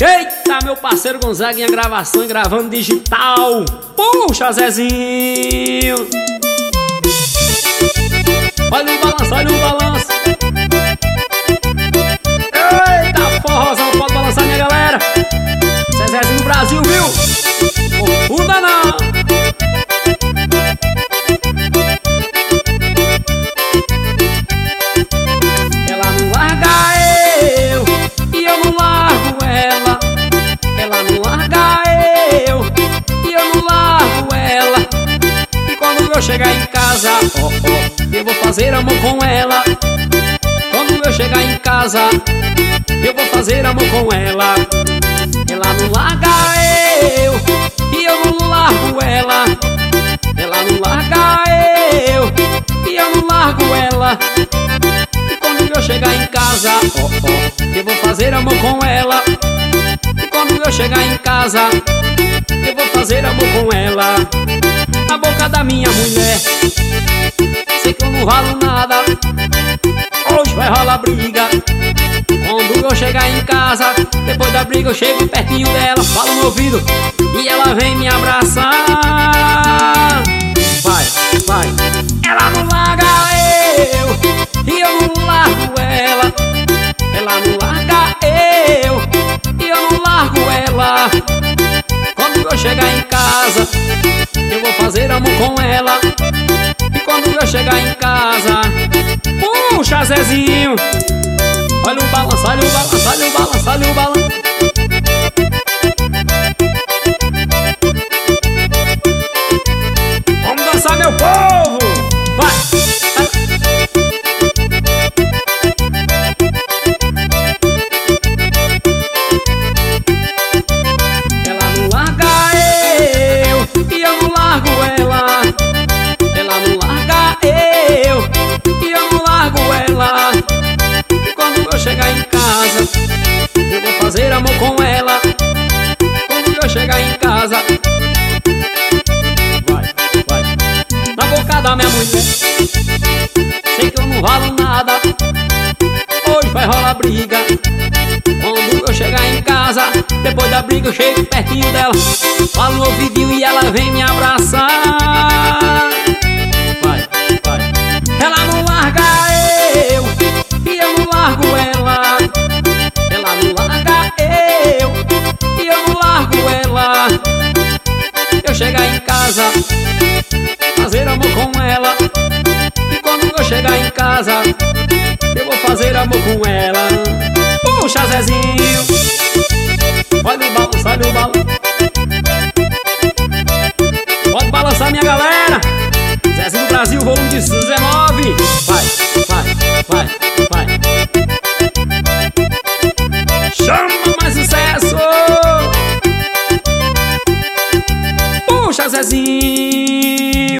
Eita, meu parceiro Gonzaguinha, gravação e gravando digital. Puxa, Zezinho. Olha o balanço, olha o balanço. Eita, forrozão, pode balançar, minha galera. Esse é Zezinho do Brasil, viu? Confunda não. Ela não larga eu e eu não largo ela. Ela não larga eu e eu não largo ela. E quando eu chegar em casa, eu vou fazer amor com ela. Quando eu chegar em casa, eu vou fazer amor com ela. Ela não larga eu e eu não largo ela. Ela não larga eu e eu não largo ela. E quando eu chegar em casa, eu vou fazer amor com ela. E quando eu chegar em casa, eu vou fazer amor com ela. Na boca da minha mulher, sei que eu não valo nada. Hoje vai rolar briga. Quando eu chegar em casa, depois da briga eu chego pertinho dela, falo no ouvido e ela vem me abraçar. Vai, vai. Ela não larga eu e eu não largo ela. Ela não larga eu e eu não largo ela. Quando eu chegar em casa, eu vou fazer amor com ela. E quando eu chegar em casa, puxa, Zezinho. Olha o balanço, olha o balanço, olha o balanço, olha o balanço. Vamos dançar, meu povo! Vai! Ela não larga eu e eu não largo ela. Ela não larga eu e eu não largo ela. E quando eu chegar em casa, eu vou fazer amor com ela. Quando eu chegar em casa, vai, vai. Na boca da minha mulher, sei que eu não valo nada. Hoje vai rolar briga. Quando eu chegar em casa, depois da briga eu chego pertinho dela, falo no ouvidinho e ela vem me abraçar. Vai, vai. Ela não larga eu e eu não largo ela. Ela não larga eu e eu não largo ela. Eu chegar em casa, fazer amor com ela. E quando eu chegar em casa, eu vou fazer amor com ela. Puxa, Zezinho. Olha o balanço, olha o balanço.